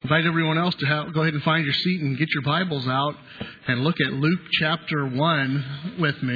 Invite everyone else to go ahead and find your seat and get your Bibles out and look at Luke chapter 1 with me.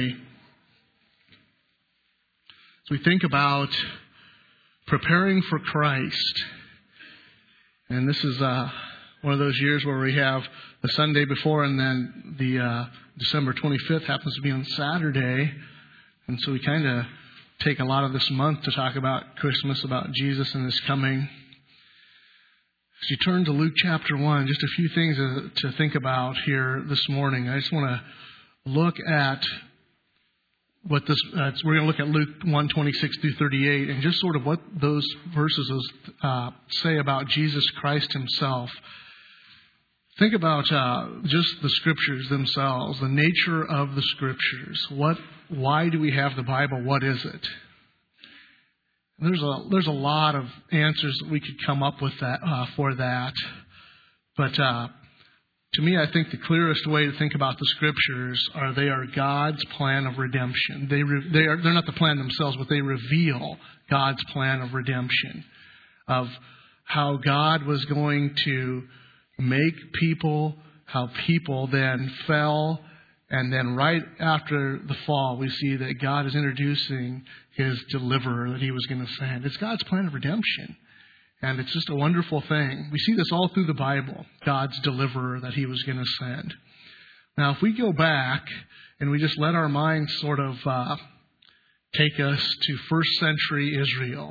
As we think about preparing for Christ. And this is one of those years where we have the Sunday before and then the December 25th happens to be on Saturday. And so we kind of take a lot of this month to talk about Christmas, about Jesus and His coming. As you turn to Luke chapter 1, just a few things to think about here this morning. I just want to look at what this, we're going to look at Luke 1, 26 through 38, and just sort of what those verses say about Jesus Christ Himself. Think about just the Scriptures themselves, the nature of the Scriptures. Why do we have the Bible? What is it? There's a lot of answers that we could come up with for that. But to me, I think the clearest way to think about the Scriptures they are God's plan of redemption. They're not the plan themselves, but they reveal God's plan of redemption, of how God was going to make people, how people then fell. And then right after the fall, we see that God is introducing His deliverer that He was going to send. It's God's plan of redemption. And it's just a wonderful thing. We see this all through the Bible, God's deliverer that He was going to send. Now, if we go back and we just let our minds sort of take us to first century Israel.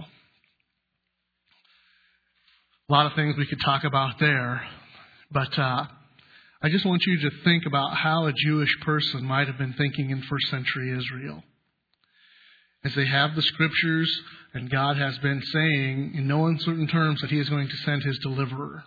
A lot of things we could talk about there. But I just want you to think about how a Jewish person might have been thinking in first century Israel. As they have the Scriptures, and God has been saying in no uncertain terms that He is going to send His deliverer.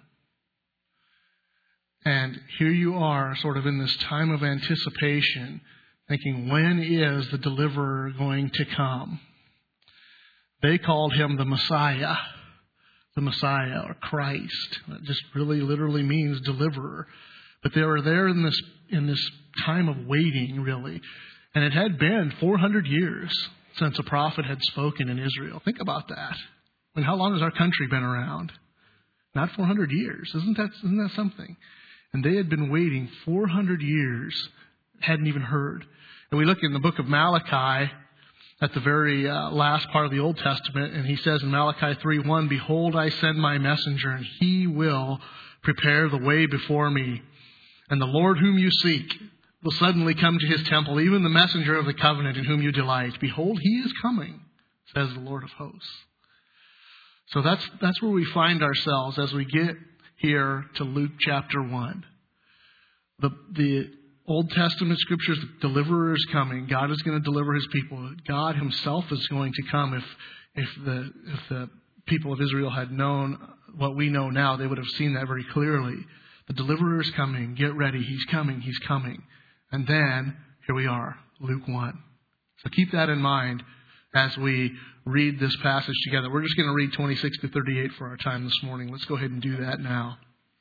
And here you are, sort of in this time of anticipation, thinking, when is the deliverer going to come? They called Him the Messiah or Christ. It just really literally means deliverer. But they were there in this time of waiting, really. And it had been 400 years since a prophet had spoken in Israel. Think about that. I mean, how long has our country been around? Not 400 years. Isn't that something? And they had been waiting 400 years, hadn't even heard. And we look in the book of Malachi at the very last part of the Old Testament, and he says in Malachi 3:1, "Behold, I send my messenger, and he will prepare the way before me. And the Lord whom you seek will suddenly come to His temple, even the messenger of the covenant in whom you delight. Behold, He is coming, says the Lord of hosts." So that's where we find ourselves as we get here to Luke chapter 1. The Old Testament Scriptures, the deliverer is coming. God is going to deliver His people. God Himself is going to come. If the people of Israel had known what we know now, they would have seen that very clearly. The deliverer is coming. Get ready. He's coming. He's coming. And then, here we are, Luke 1. So keep that in mind as we read this passage together. We're just going to read 26 to 38 for our time this morning. Let's go ahead and do that now.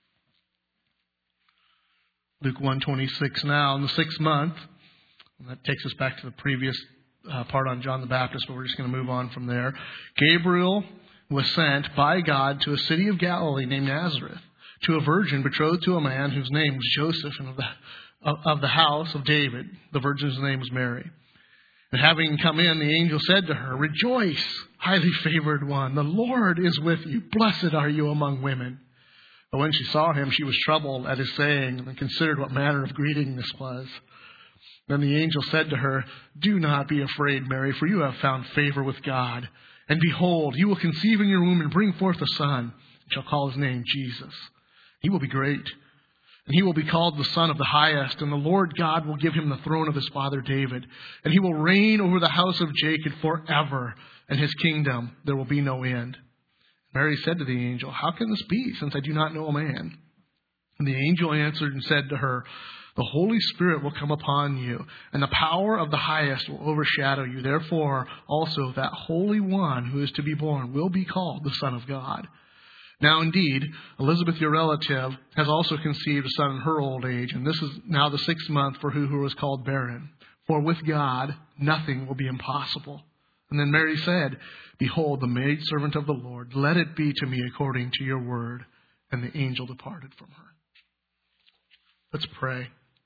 Luke 1:26 now. In the 6th month, and that takes us back to the previous part on John the Baptist, but we're just going to move on from there. Gabriel was sent by God to a city of Galilee named Nazareth, to a virgin betrothed to a man whose name was Joseph, and of the house of David. The virgin's name was Mary. And having come in, the angel said to her, "Rejoice, highly favored one. The Lord is with you. Blessed are you among women." But when she saw him, she was troubled at his saying, and considered what manner of greeting this was. Then the angel said to her, "Do not be afraid, Mary, for you have found favor with God. And behold, you will conceive in your womb and bring forth a son, and shall call his name Jesus. He will be great, and he will be called the Son of the Highest, and the Lord God will give him the throne of his father David, and he will reign over the house of Jacob forever, and his kingdom there will be no end." Mary said to the angel, "How can this be, since I do not know a man?" And the angel answered and said to her, "The Holy Spirit will come upon you, and the power of the Highest will overshadow you. Therefore also that Holy One who is to be born will be called the Son of God. Now indeed, Elizabeth, your relative, has also conceived a son in her old age, and this is now the 6th month for her who was called barren. For with God nothing will be impossible." And then Mary said, "Behold, the maidservant of the Lord, let it be to me according to your word." And the angel departed from her. Let's pray.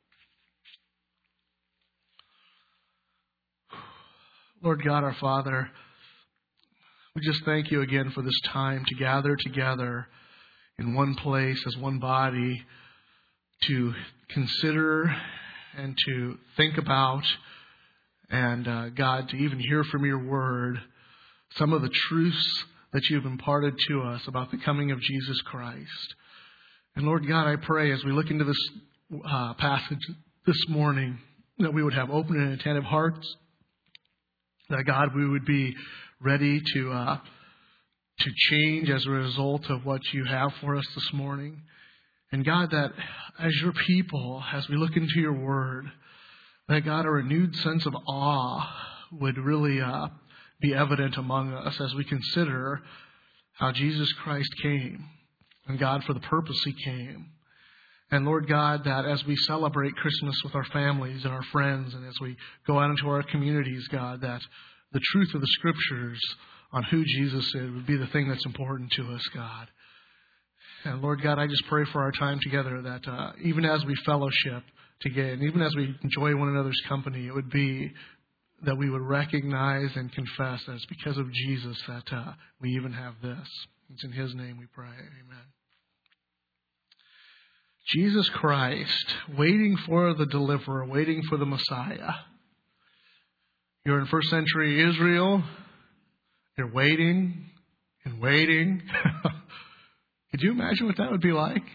Lord God, our Father, we just thank you again for this time to gather together in one place as one body to consider and to think about and, God, to even hear from your word some of the truths that you've imparted to us about the coming of Jesus Christ. And Lord God, I pray as we look into this passage this morning that we would have open and attentive hearts, that God, we would be ready to change as a result of what you have for us this morning. And God, that as your people, as we look into your word, that God, a renewed sense of awe would really be evident among us as we consider how Jesus Christ came. And God, for the purpose he came. And Lord God, that as we celebrate Christmas with our families and our friends, and as we go out into our communities, God, that the truth of the Scriptures on who Jesus is would be the thing that's important to us, God. And Lord God, I just pray for our time together that even as we fellowship together, and even as we enjoy one another's company, it would be that we would recognize and confess that it's because of Jesus that we even have this. It's in his name we pray. Amen. Jesus Christ, waiting for the deliverer, waiting for the Messiah. You're in first century Israel. You're waiting and waiting. Could you imagine what that would be like?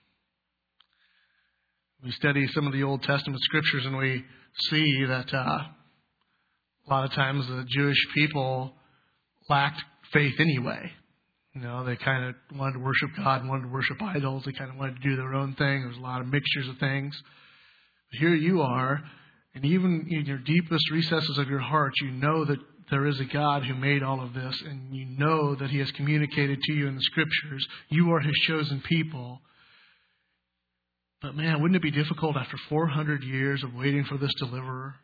We study some of the Old Testament scriptures and we see that a lot of times the Jewish people lacked faith anyway. You know, they kind of wanted to worship God and wanted to worship idols. They kind of wanted to do their own thing. There was a lot of mixtures of things. But here you are, and even in your deepest recesses of your heart, you know that there is a God who made all of this, and you know that he has communicated to you in the Scriptures. You are his chosen people. But man, wouldn't it be difficult after 400 years of waiting for this deliverer?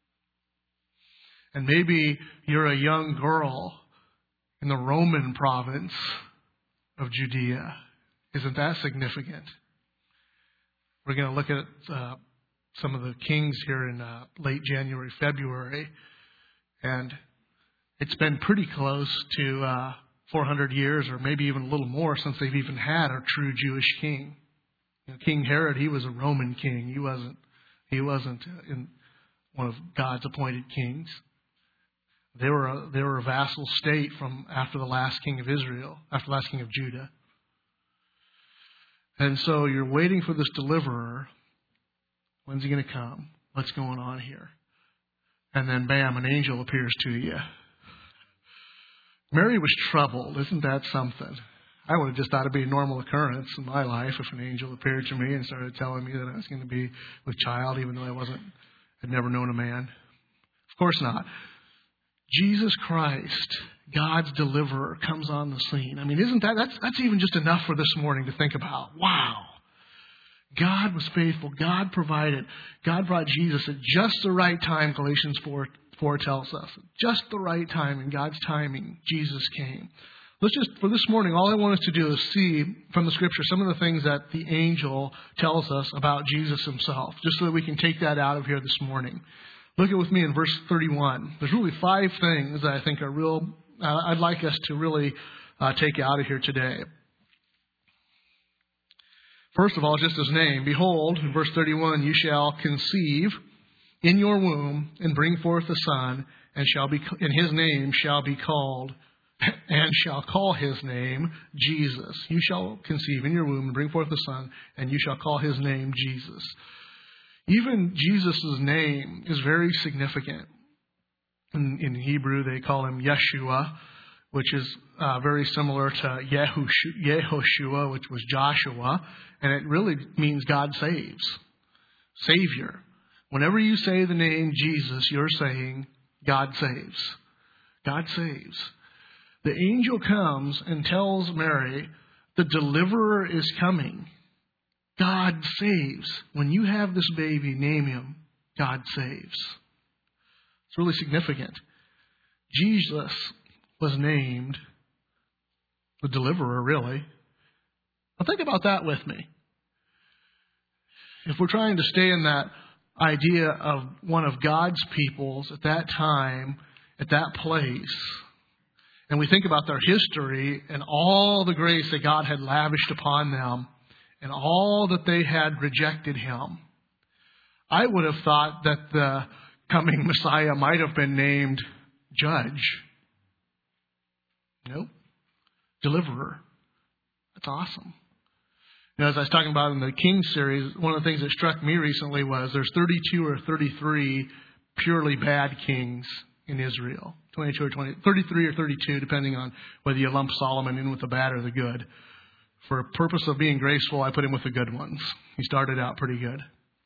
And maybe you're a young girl in the Roman province of Judea. Isn't that significant? We're going to look at some of the kings here in late January, February. And it's been pretty close to 400 years or maybe even a little more since they've even had a true Jewish king. You know, King Herod, he was a Roman king. He wasn't in one of God's appointed kings. They were a vassal state from after the last king of Israel, after the last king of Judah. And so you're waiting for this deliverer. When's he going to come? What's going on here? And then, bam, an angel appears to you. Mary was troubled. Isn't that something? I would have just thought it'd be a normal occurrence in my life if an angel appeared to me and started telling me that I was going to be with child, even though had never known a man. Of course not. Jesus Christ, God's deliverer, comes on the scene. I mean, isn't that's even just enough for this morning to think about. Wow. God was faithful. God provided. God brought Jesus at just the right time, Galatians 4 tells us. Just the right time, in God's timing, Jesus came. For this morning, all I want us to do is see from the Scripture some of the things that the angel tells us about Jesus himself, just so that we can take that out of here this morning. Look at with me in verse 31. There's really 5 things that I think are real. I'd like us to really take out of here today. First of all, just his name. Behold, in verse 31, you shall conceive in your womb and bring forth a son, and his name shall be called, and shall call his name Jesus. You shall conceive in your womb and bring forth a son, and you shall call his name Jesus. Even Jesus' name is very significant. In Hebrew, they call him Yeshua, which is very similar to Yehoshua, which was Joshua. And it really means God saves. Savior. Whenever you say the name Jesus, you're saying God saves. God saves. The angel comes and tells Mary, the deliverer is coming. God saves. When you have this baby, name him, God saves. It's really significant. Jesus was named the deliverer, really. Now think about that with me. If we're trying to stay in that idea of one of God's peoples at that time, at that place, and we think about their history and all the grace that God had lavished upon them and all that they had rejected Him, I would have thought that the coming Messiah might have been named Judge. Nope. Deliverer. That's awesome. As I was talking about in the King series, one of the things that struck me recently was there's 32 or 33 purely bad kings in Israel. 22 or 20, 33 or 32, depending on whether you lump Solomon in with the bad or the good. For a purpose of being graceful, I put him with the good ones. He started out pretty good.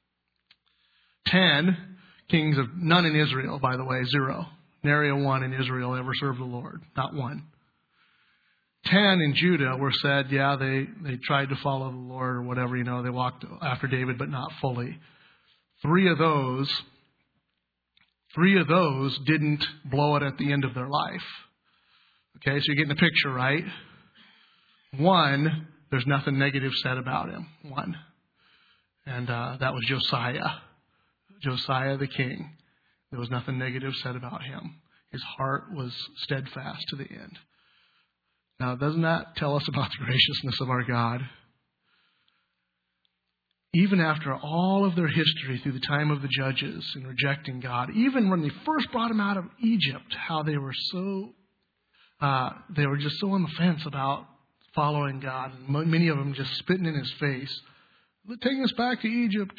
10 kings of none in Israel, by the way, 0. Nary a one in Israel ever served the Lord. Not one. 10 in Judah were said, yeah, they tried to follow the Lord or whatever, they walked after David, but not fully. 3 of those didn't blow it at the end of their life. Okay, so you're getting the picture, right? 1, there's nothing negative said about him. 1. And that was Josiah. Josiah the king. There was nothing negative said about him. His heart was steadfast to the end. Now, doesn't that tell us about the graciousness of our God? Even after all of their history through the time of the judges in rejecting God, even when they first brought him out of Egypt, how they were just so on the fence about following God. And many of them just spitting in his face, taking us back to Egypt.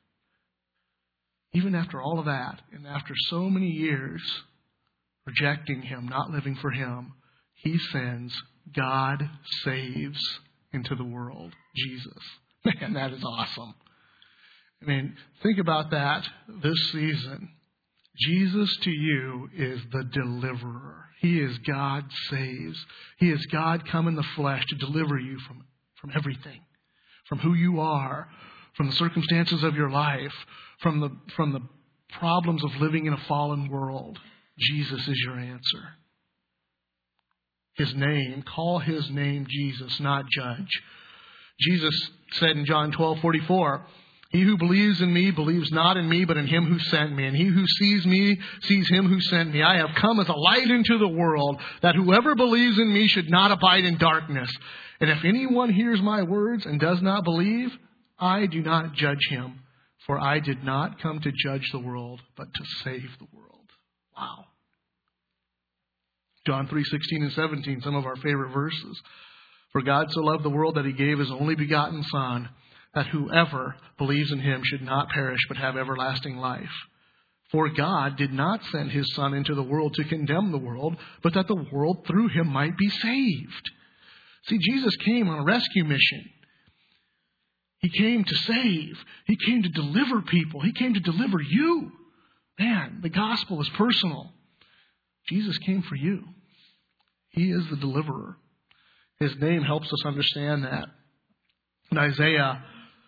Even after all of that, and after so many years rejecting him, not living for him, he sends, God saves into the world, Jesus. Man, that is awesome. I mean, think about that this season. Jesus to you is the deliverer. He is God saves. He is God come in the flesh to deliver you from everything, from who you are, from the circumstances of your life, from the problems of living in a fallen world. Jesus is your answer. His name, call his name Jesus, not Judge. Jesus said in John 12:44, he who believes in me believes not in me, but in him who sent me. And he who sees me sees him who sent me. I have come as a light into the world, that whoever believes in me should not abide in darkness. And if anyone hears my words and does not believe, I do not judge him. For I did not come to judge the world, but to save the world. Wow. John 3:16 and 17, some of our favorite verses. For God so loved the world that he gave his only begotten Son, that whoever believes in him should not perish but have everlasting life. For God did not send his Son into the world to condemn the world, but that the world through him might be saved. See, Jesus came on a rescue mission. He came to save. He came to deliver people. He came to deliver you. Man, the gospel is personal. Jesus came for you. He is the deliverer. His name helps us understand that. In Isaiah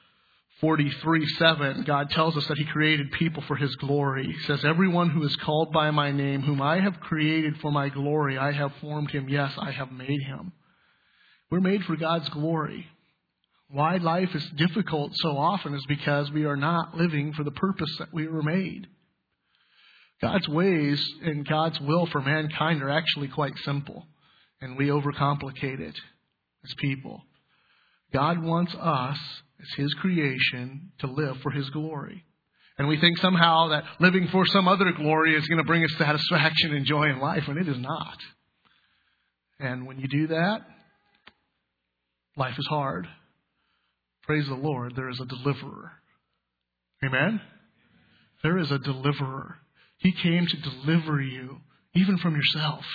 43:7, God tells us that he created people for his glory. He says, everyone who is called by my name, whom I have created for my glory, I have formed him. Yes, I have made him. We're made for God's glory. Why life is difficult so often is because we are not living for the purpose that we were made. God's ways and God's will for mankind are actually quite simple, and we overcomplicate it as people. God wants us, as his creation, to live for his glory. And we think somehow that living for some other glory is going to bring us satisfaction and joy in life, and it is not. And when you do that, life is hard. Praise the Lord, there is a deliverer. Amen? There is a deliverer. He came to deliver you, even from yourself.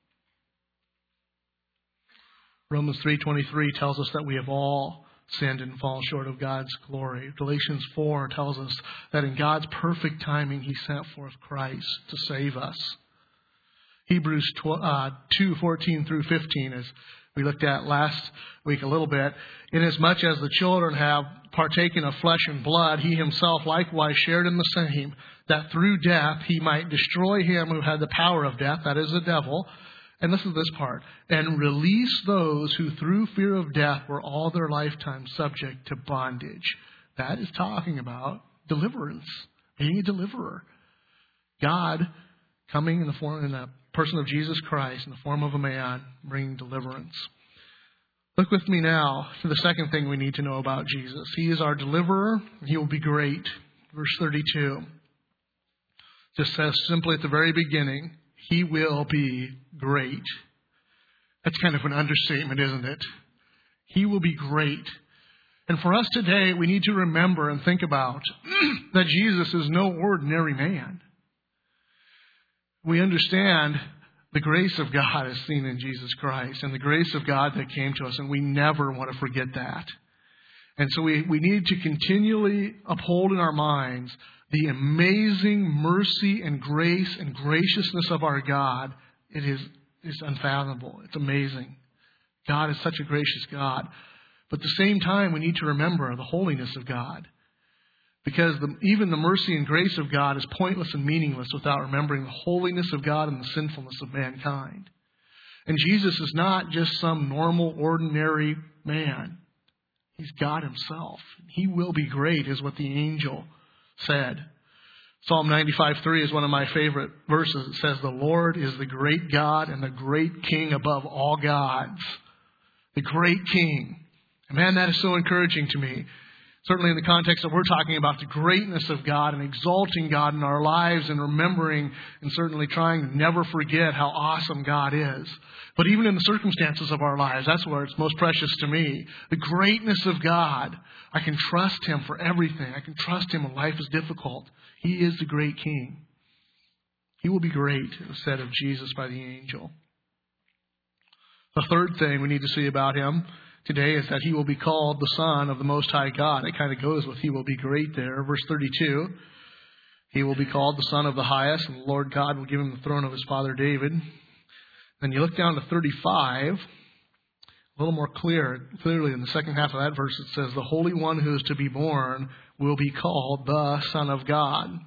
Romans 3:23 tells us that we have all sinned and fall short of God's glory. Galatians 4 tells us that in God's perfect timing, he sent forth Christ to save us. Hebrews 2:14 through 15, as we looked at last week a little bit. Inasmuch as the children have partaken of flesh and blood, he himself likewise shared in the same, that through death he might destroy him who had the power of death, that is the devil, And listen to this part. And release those who through fear of death were all their lifetime subject to bondage. That is talking about deliverance, being a deliverer. God coming in the person of Jesus Christ in the form of a man, bringing deliverance. Look with me now to the second thing we need to know about Jesus. He is our deliverer. He will be great. Verse 32 just says simply at the very beginning, He will be great. That's kind of an understatement, isn't it? He will be great. And for us today, we need to remember and think about that Jesus is no ordinary man. We understand the grace of God is seen in Jesus Christ and the grace of God that came to us, and we never want to forget that. And so we need to continually uphold in our minds the amazing mercy and grace and graciousness of our God. It is unfathomable. It's amazing. God is such a gracious God. But at the same time, we need to remember the holiness of God. Because even the mercy and grace of God is pointless and meaningless without remembering the holiness of God and the sinfulness of mankind. And Jesus is not just some normal, ordinary man. He's God Himself. He will be great, is what the angel said. Psalm 95:3 is one of my favorite verses. It says, "The Lord is the great God and the great King above all gods." The great King. And man, that is so encouraging to me. Certainly in the context that we're talking about the greatness of God and exalting God in our lives and remembering and certainly trying to never forget how awesome God is. But even in the circumstances of our lives, that's where it's most precious to me. The greatness of God. I can trust Him for everything. I can trust Him when life is difficult. He is the great King. He will be great, it was said of Jesus by the angel. The third thing we need to see about Him today is that He will be called the Son of the Most High God. It kind of goes with He will be great there. Verse 32, He will be called the Son of the Highest, and the Lord God will give Him the throne of His father David. Then you look down to 35, a little more clearly in the second half of that verse, it says, the Holy One who is to be born will be called the Son of God.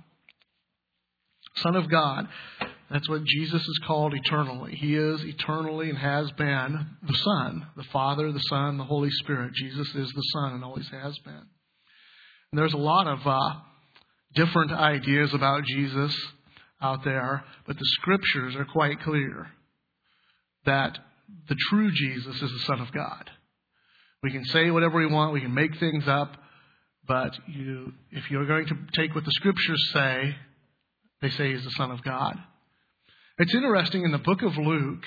Son of God. That's what Jesus is called eternally. He is eternally and has been the Son, the Father, the Son, the Holy Spirit. Jesus is the Son and always has been. And there's a lot of different ideas about Jesus out there, but the Scriptures are quite clear that the true Jesus is the Son of God. We can say whatever we want, we can make things up, but if you're going to take what the Scriptures say, they say He's the Son of God. It's interesting in the book of Luke,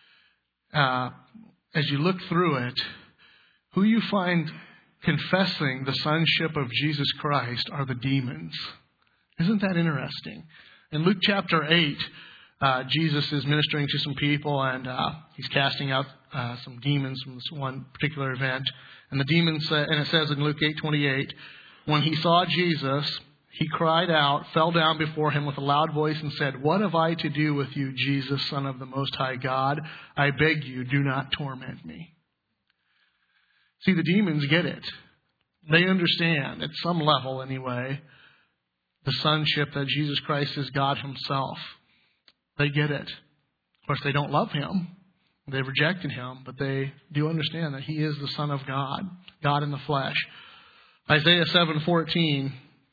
as you look through it, who you find confessing the sonship of Jesus Christ are the demons. Isn't that interesting? In Luke chapter 8, Jesus is ministering to some people and He's casting out some demons from this one particular event. And the demons, and it says in Luke 8:28, when He saw Jesus, He cried out, fell down before Him with a loud voice and said, "What have I to do with you, Jesus, Son of the Most High God? I beg you, do not torment me." See, the demons get it. They understand, at some level anyway, the sonship that Jesus Christ is God Himself. They get it. Of course, they don't love Him. They've rejected Him, but they do understand that He is the Son of God, God in the flesh. Isaiah 7:14.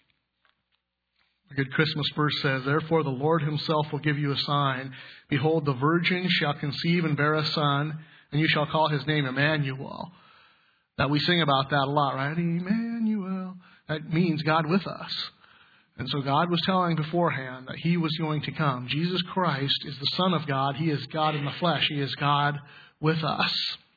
A good Christmas verse says, "Therefore the Lord Himself will give you a sign. Behold, the virgin shall conceive and bear a son, and you shall call His name Emmanuel." That we sing about that a lot, right? Emmanuel. That means God with us. And so God was telling beforehand that He was going to come. Jesus Christ is the Son of God. He is God in the flesh. He is God with us.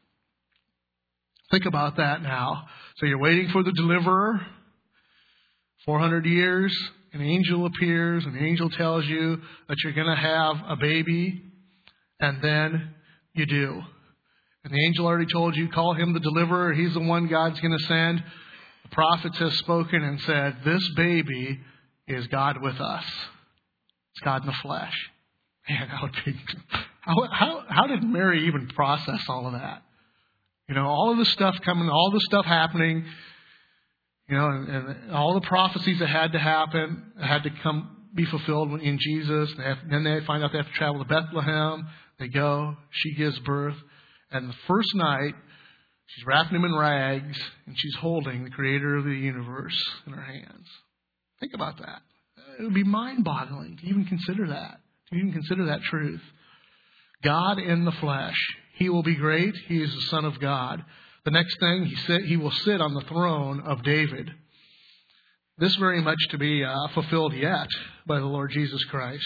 Think about that now. So you're waiting for the deliverer. 400 years. An angel appears, an angel tells you that you're going to have a baby, and then you do. And the angel already told you, call Him the deliverer. He's the one God's going to send. The prophets have spoken and said, this baby is God with us. It's God in the flesh. Man, that would be... How did Mary even process all of that? You know, all of the stuff coming, all the stuff happening... You know, and all the prophecies that had to happen, had to be fulfilled in Jesus. Then they find out they have to travel to Bethlehem. They go. She gives birth. And the first night, she's wrapping him in rags, and she's holding the creator of the universe in her hands. Think about that. It would be mind-boggling to even consider that, truth. God in the flesh. He will be great. He is the Son of God. The next thing, he will sit on the throne of David. This very much to be fulfilled yet by the Lord Jesus Christ.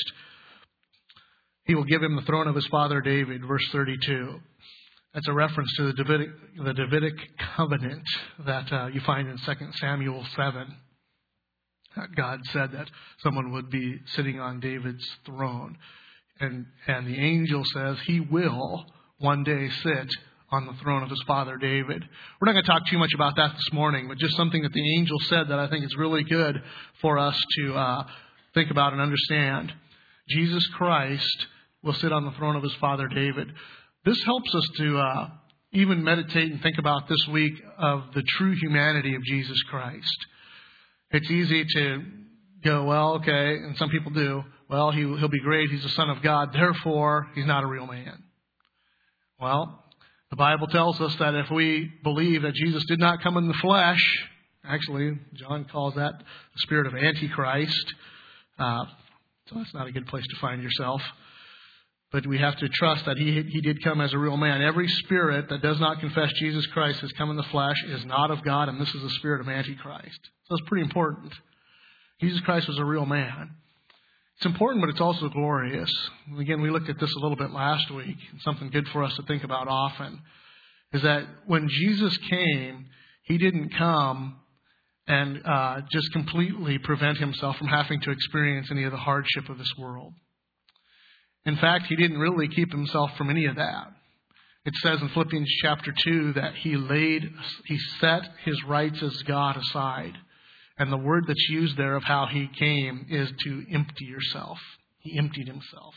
He will give him the throne of his father David, verse 32. That's a reference to the Davidic covenant that you find in 2 Samuel 7. God said that someone would be sitting on David's throne. And the angel says he will one day sit on the throne of his father David. We're not going to talk too much about that this morning, but just something that the angel said that I think is really good for us to think about and understand. Jesus Christ will sit on the throne of his father David. This helps us to even meditate and think about this week of the true humanity of Jesus Christ. It's easy to go, well, okay, and some people do. Well, he'll be great. He's the Son of God. Therefore, he's not a real man. Well, the Bible tells us that if we believe that Jesus did not come in the flesh, actually, John calls that the spirit of Antichrist. So that's not a good place to find yourself. But we have to trust that he did come as a real man. Every spirit that does not confess Jesus Christ has come in the flesh is not of God, and this is the spirit of Antichrist. So it's pretty important. Jesus Christ was a real man. It's important, but it's also glorious. Again, we looked at this a little bit last week. And something good for us to think about often is that when Jesus came, he didn't come and just completely prevent himself from having to experience any of the hardship of this world. In fact, he didn't really keep himself from any of that. It says in Philippians chapter 2 that he set his rights as God aside. And the word that's used there of how he came is to empty yourself. He emptied himself.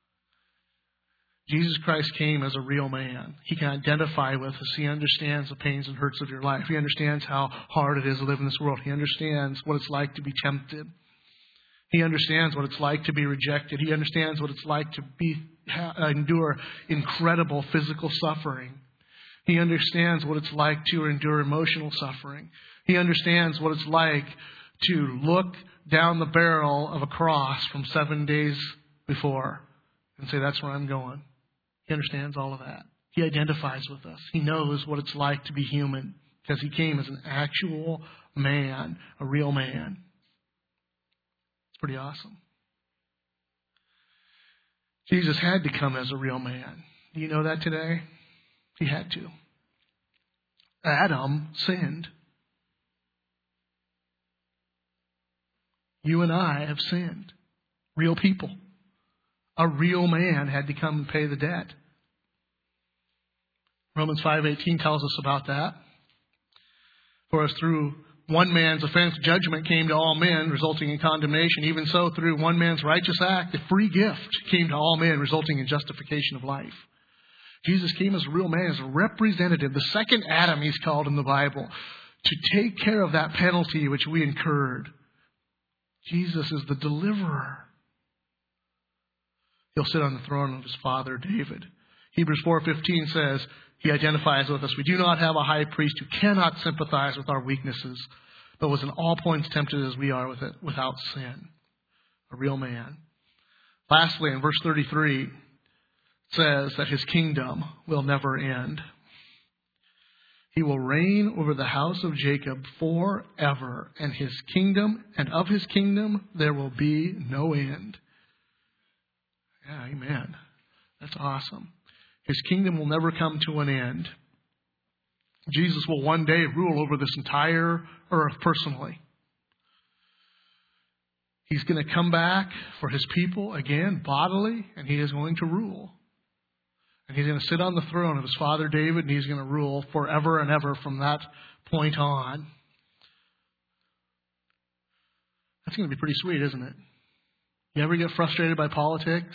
Jesus Christ came as a real man. He can identify with us. He understands the pains and hurts of your life. He understands how hard it is to live in this world. He understands what it's like to be tempted. He understands what it's like to be rejected. He understands what it's like to endure incredible physical suffering. He understands what it's like to endure emotional suffering. He understands what it's like to look down the barrel of a cross from 7 days before and say, that's where I'm going. He understands all of that. He identifies with us. He knows what it's like to be human because he came as an actual man, a real man. Pretty awesome. Jesus had to come as a real man. Do you know that today? He had to. Adam sinned. You and I have sinned. Real people. A real man had to come and pay the debt. Romans 5:18 tells us about that. For as through one man's offense, judgment came to all men, resulting in condemnation. Even so, through one man's righteous act, a free gift came to all men, resulting in justification of life. Jesus came as a real man, as a representative, the second Adam he's called in the Bible, to take care of that penalty which we incurred. Jesus is the deliverer. He'll sit on the throne of his father David. Hebrews 4:15 says, he identifies with us. We do not have a high priest who cannot sympathize with our weaknesses, but was in all points tempted as we are with it, without sin. A real man. Lastly, in verse 33, it says that his kingdom will never end. He will reign over the house of Jacob forever, and his kingdom, and of his kingdom there will be no end. Yeah, amen. That's awesome. His kingdom will never come to an end. Jesus will one day rule over this entire earth personally. He's going to come back for his people again, bodily, and he is going to rule. And he's going to sit on the throne of his father David, and he's going to rule forever and ever from that point on. That's going to be pretty sweet, isn't it? You ever get frustrated by politics?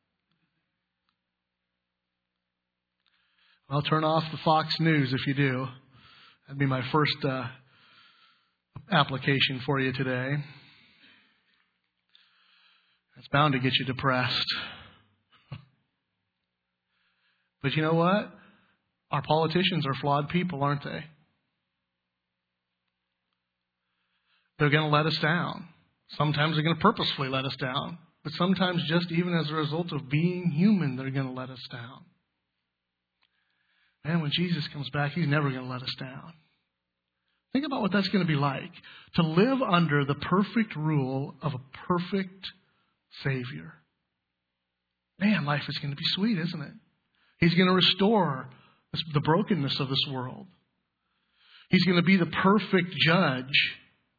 Well, turn off the Fox News if you do. That'd be my first application for you today. It's bound to get you depressed. But you know what? Our politicians are flawed people, aren't they? They're going to let us down. Sometimes they're going to purposefully let us down. But sometimes just even as a result of being human, they're going to let us down. Man, when Jesus comes back, He's never going to let us down. Think about what that's going to be like. To live under the perfect rule of a perfect Savior. Man, life is going to be sweet, isn't it? He's going to restore the brokenness of this world. He's going to be the perfect judge.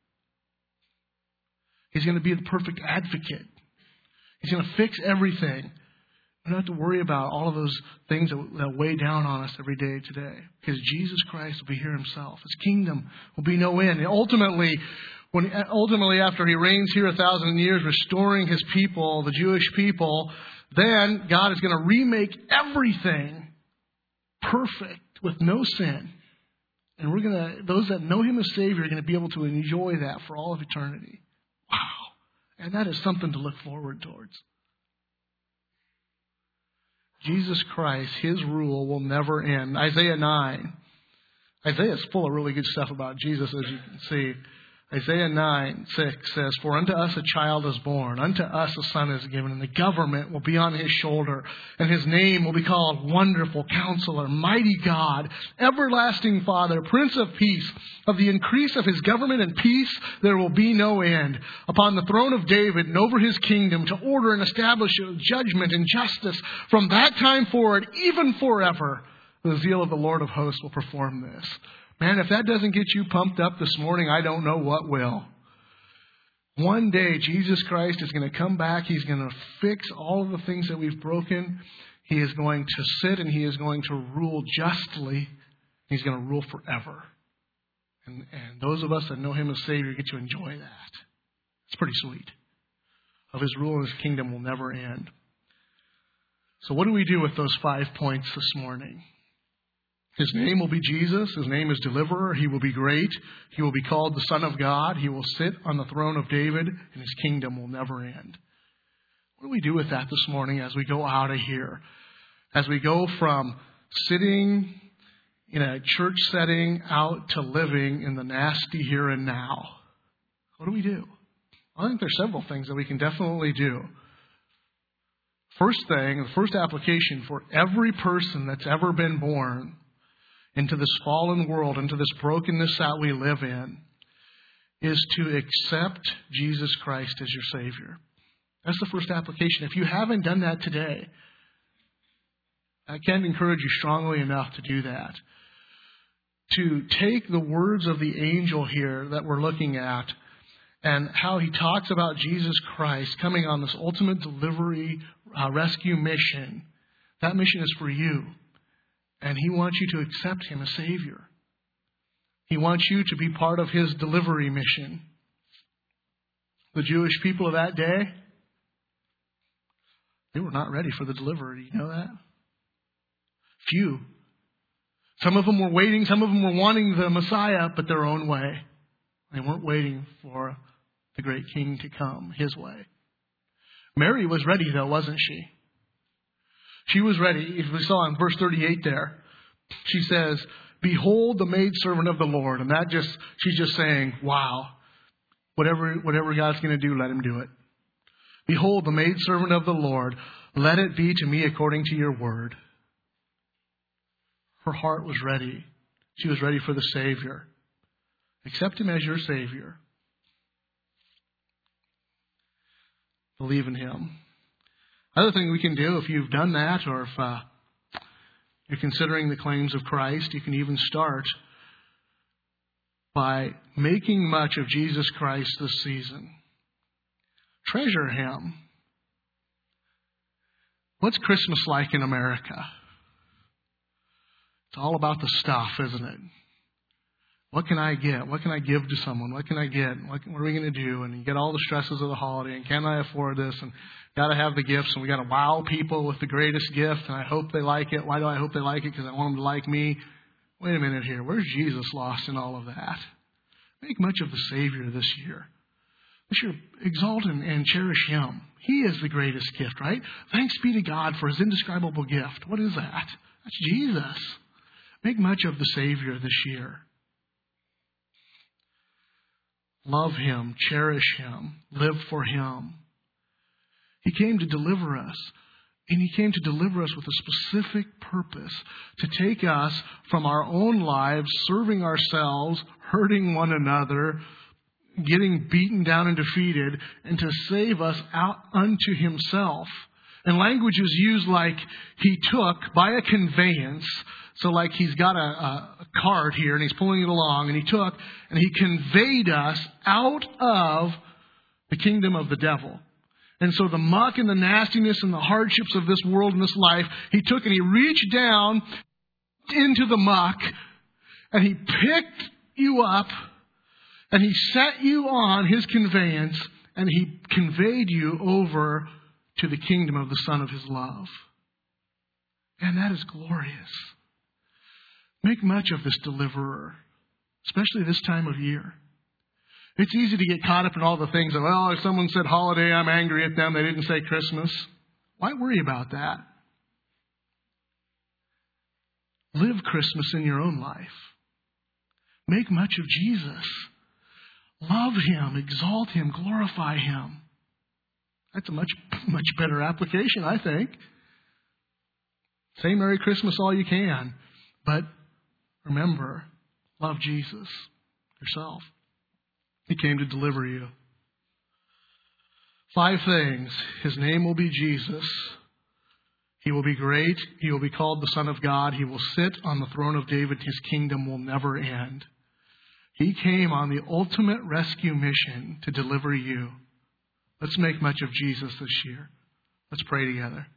He's going to be the perfect advocate. He's going to fix everything. We don't have to worry about all of those things that weigh down on us every day today. Because Jesus Christ will be here Himself. His kingdom will be no end. And ultimately, after He reigns here 1,000 years, restoring His people, the Jewish people, then God is going to remake everything perfect with no sin. And those that know Him as Savior are going to be able to enjoy that for all of eternity. Wow. And that is something to look forward towards. Jesus Christ, His rule will never end. Isaiah 9. Isaiah is full of really good stuff about Jesus, as you can see. Isaiah 9:6 says, "For unto us a child is born, unto us a son is given, and the government will be on His shoulder, and His name will be called Wonderful Counselor, Mighty God, Everlasting Father, Prince of Peace. Of the increase of His government and peace there will be no end. Upon the throne of David and over His kingdom, to order and establish judgment and justice from that time forward, even forever. The zeal of the Lord of hosts will perform this." Man, if that doesn't get you pumped up this morning, I don't know what will. One day, Jesus Christ is going to come back. He's going to fix all of the things that we've broken. He is going to sit and He is going to rule justly. He's going to rule forever. And those of us that know Him as Savior get to enjoy that. It's pretty sweet. Of His rule and His kingdom will never end. So what do we do with those 5 points this morning? His name will be Jesus. His name is Deliverer. He will be great. He will be called the Son of God. He will sit on the throne of David, and His kingdom will never end. What do we do with that this morning as we go out of here? As we go from sitting in a church setting out to living in the nasty here and now? What do we do? I think there's several things that we can definitely do. First thing, the first application for every person that's ever been born into this fallen world, into this brokenness that we live in, is to accept Jesus Christ as your Savior. That's the first application. If you haven't done that today, I can't encourage you strongly enough to do that. To take the words of the angel here that we're looking at and how he talks about Jesus Christ coming on this ultimate delivery, rescue mission. That mission is for you. And He wants you to accept Him as Savior. He wants you to be part of His delivery mission. The Jewish people of that day, they were not ready for the deliverer. Do you know that? Few. Some of them were waiting. Some of them were wanting the Messiah, but their own way. They weren't waiting for the great King to come His way. Mary was ready, though, wasn't she? She was ready. If we saw in verse 38 there, she says, "Behold the maidservant of the Lord." And she's just saying, wow, whatever God's going to do, let Him do it. "Behold the maidservant of the Lord, let it be to me according to your word." Her heart was ready. She was ready for the Savior. Accept Him as your Savior. Believe in Him. Another thing we can do, if you've done that, or if you're considering the claims of Christ, you can even start by making much of Jesus Christ this season. Treasure Him. What's Christmas like in America? It's all about the stuff, isn't it? What can I get? What can I give to someone? What can I get? What are we going to do? And you get all the stresses of the holiday. And can I afford this? And got to have the gifts. And we got to wow people with the greatest gift. And I hope they like it. Why do I hope they like it? Because I want them to like me. Wait a minute here. Where's Jesus lost in all of that? Make much of the Savior this year. This year, exalt and cherish Him. He is the greatest gift, right? Thanks be to God for His indescribable gift. What is that? That's Jesus. Make much of the Savior this year. Love Him, cherish Him, live for Him. He came to deliver us. And He came to deliver us with a specific purpose, to take us from our own lives, serving ourselves, hurting one another, getting beaten down and defeated, and to save us out unto Himself. And language is used like He took by a conveyance. So like He's got a cart here and He's pulling it along, and He took and He conveyed us out of the kingdom of the devil. And so the muck and the nastiness and the hardships of this world and this life, He took and He reached down into the muck and He picked you up and He set you on His conveyance and He conveyed you over to the kingdom of the Son of His love. And that is glorious. Make much of this deliverer, especially this time of year. It's easy to get caught up in all the things of, well, if someone said holiday, I'm angry at them. They didn't say Christmas. Why worry about that? Live Christmas in your own life. Make much of Jesus. Love Him, exalt Him, glorify Him. That's a much better application, I think. Say Merry Christmas all you can, but remember, love Jesus yourself. He came to deliver you. 5 things. His name will be Jesus. He will be great. He will be called the Son of God. He will sit on the throne of David. His kingdom will never end. He came on the ultimate rescue mission to deliver you. Let's make much of Jesus this year. Let's pray together.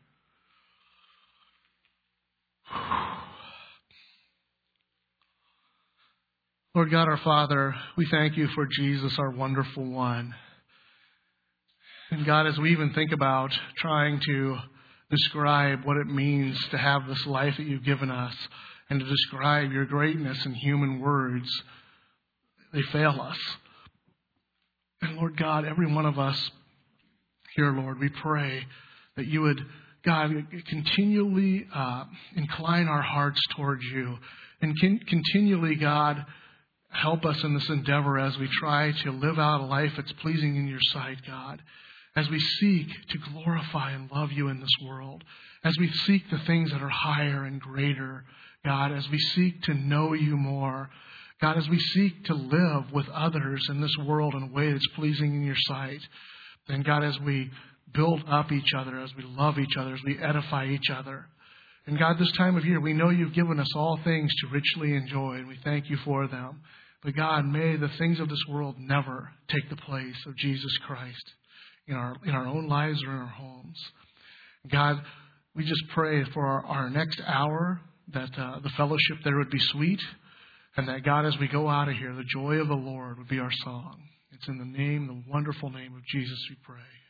Lord God, our Father, we thank You for Jesus, our wonderful one. And God, as we even think about trying to describe what it means to have this life that You've given us and to describe Your greatness in human words, they fail us. And Lord God, every one of us here, Lord, we pray that You would, God, continually incline our hearts towards You and continually, God, help us in this endeavor as we try to live out a life that's pleasing in Your sight, God. As we seek to glorify and love You in this world. As we seek the things that are higher and greater, God. As we seek to know You more. God, as we seek to live with others in this world in a way that's pleasing in Your sight. And God, as we build up each other, as we love each other, as we edify each other. And God, this time of year, we know You've given us all things to richly enjoy, and we thank You for them. But God, may the things of this world never take the place of Jesus Christ in our own lives or in our homes. God, we just pray for our next hour that the fellowship there would be sweet, and that God, as we go out of here, the joy of the Lord would be our song. It's in the wonderful name of Jesus we pray.